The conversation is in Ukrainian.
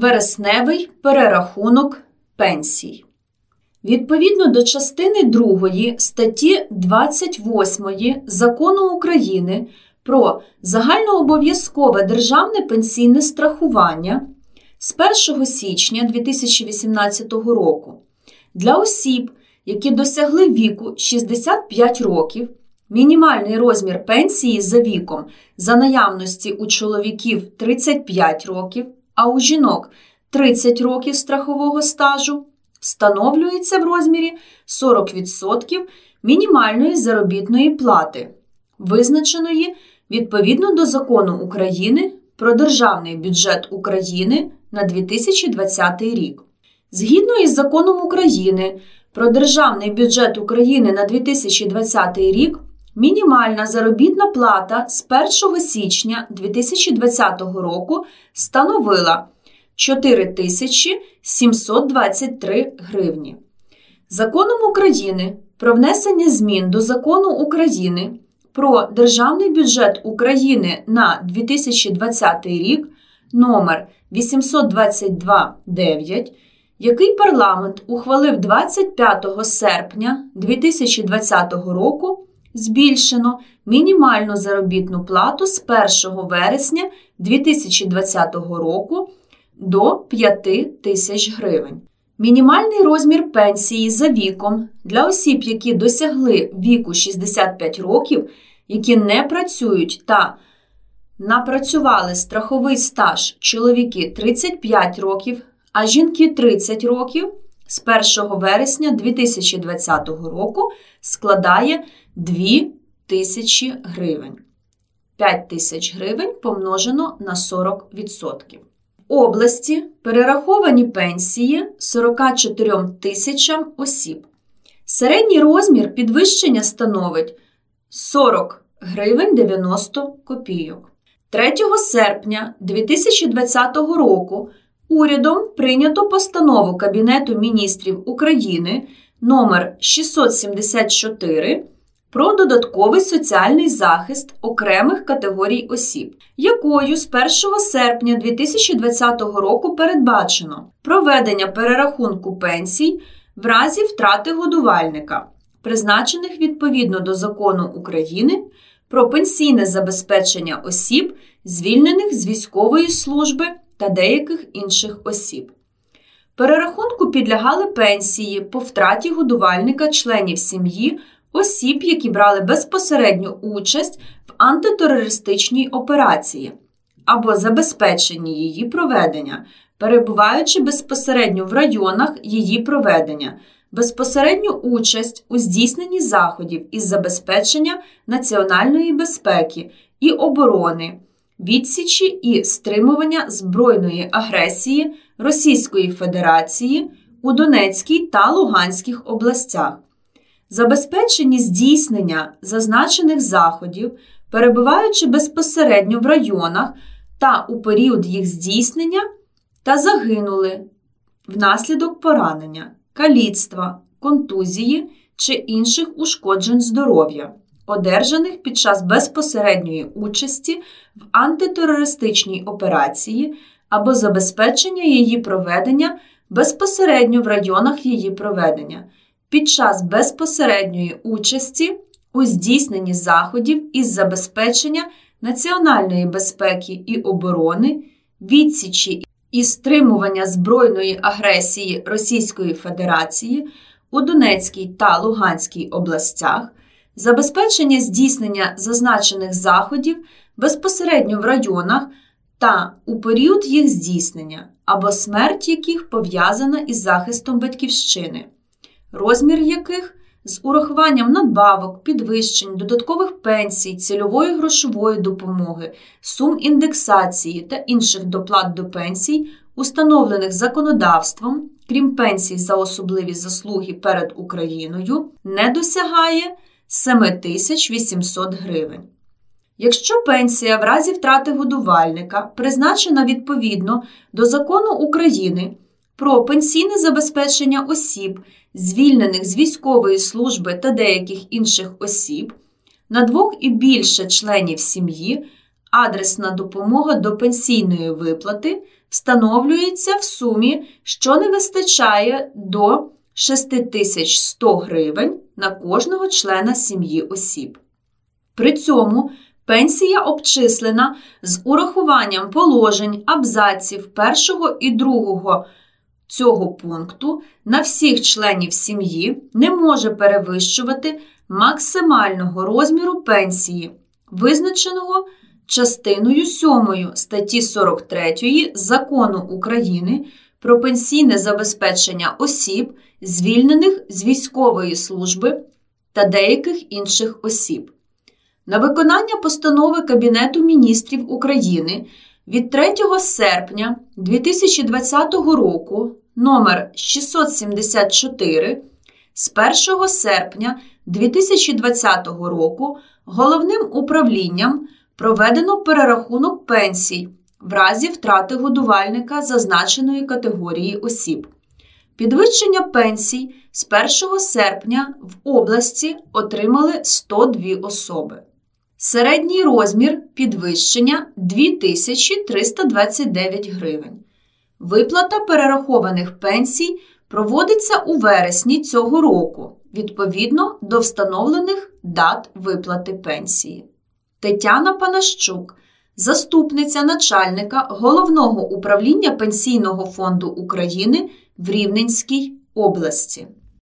Вересневий перерахунок пенсій. Відповідно до частини 2 статті 28 Закону України про загальнообов'язкове державне пенсійне страхування з 1 січня 2018 року для осіб, які досягли віку 65 років, мінімальний розмір пенсії за віком за наявності у чоловіків 35 років, а у жінок 30 років страхового стажу, встановлюється в розмірі 40% мінімальної заробітної плати, визначеної відповідно до Закону України про Державний бюджет України на 2020 рік. Згідно із Законом України про Державний бюджет України на 2020 рік, мінімальна заробітна плата з 1 січня 2020 року становила 4723 гривні. Законом України про внесення змін до Закону України про Державний бюджет України на 2020 рік номер 822-9, який парламент ухвалив 25 серпня 2020 року, збільшено мінімальну заробітну плату з 1 вересня 2020 року до 5 тисяч гривень. Мінімальний розмір пенсії за віком для осіб, які досягли віку 65 років, які не працюють та напрацювали страховий стаж чоловіки 35 років, а жінки 30 років, з 1 вересня 2020 року складає 2 тисячі гривень. 5 тисяч гривень помножено на 40%. Області перераховані пенсії 44 тисячам осіб. Середній розмір підвищення становить 40 гривень 90 копійок. 3 серпня 2020 року урядом прийнято постанову Кабінету міністрів України номер 674 про додатковий соціальний захист окремих категорій осіб, якою з 1 серпня 2020 року передбачено проведення перерахунку пенсій в разі втрати годувальника, призначених відповідно до Закону України про пенсійне забезпечення осіб, звільнених з військової служби та деяких інших осіб. Перерахунку підлягали пенсії по втраті годувальника членів сім'ї осіб, які брали безпосередню участь в антитерористичній операції або забезпеченні її проведення, перебуваючи безпосередньо в районах її проведення, безпосередню участь у здійсненні заходів із забезпечення національної безпеки і оборони, відсічі і стримування збройної агресії Російської Федерації у Донецькій та Луганських областях, забезпечені здійснення зазначених заходів, перебуваючи безпосередньо в районах та у період їх здійснення, та загинули внаслідок поранення, каліцтва, контузії чи інших ушкоджень здоров'я, одержаних під час безпосередньої участі в антитерористичній операції або забезпечення її проведення безпосередньо в районах її проведення, під час безпосередньої участі у здійсненні заходів із забезпечення національної безпеки і оборони, відсічі і стримування збройної агресії Російської Федерації у Донецькій та Луганській областях, забезпечення здійснення зазначених заходів безпосередньо в районах та у період їх здійснення, або смерть яких пов'язана із захистом батьківщини, розмір яких з урахуванням надбавок, підвищень, додаткових пенсій, цільової грошової допомоги, сум індексації та інших доплат до пенсій, установлених законодавством, крім пенсій за особливі заслуги перед Україною, не досягає 7800 гривень. Якщо пенсія в разі втрати годувальника призначена відповідно до Закону України про пенсійне забезпечення осіб, звільнених з військової служби та деяких інших осіб, на 2 і більше членів сім'ї, адресна допомога до пенсійної виплати встановлюється в сумі, що не вистачає до 6100 гривень на кожного члена сім'ї осіб. При цьому пенсія обчислена з урахуванням положень абзаців 1 і 2 цього пункту на всіх членів сім'ї не може перевищувати максимального розміру пенсії, визначеного частиною 7 статті 43 Закону України про пенсійне забезпечення осіб, звільнених з військової служби та деяких інших осіб. На виконання постанови Кабінету Міністрів України від 3 серпня 2020 року номер 674 з 1 серпня 2020 року Головним управлінням проведено перерахунок пенсій в разі втрати годувальника зазначеної категорії осіб. Підвищення пенсій з 1 серпня в області отримали 102 особи. Середній розмір підвищення – 2329 гривень. Виплата перерахованих пенсій проводиться у вересні цього року, відповідно до встановлених дат виплати пенсії. Тетяна Панащук, заступниця начальника Головного управління Пенсійного фонду України в Рівненській області.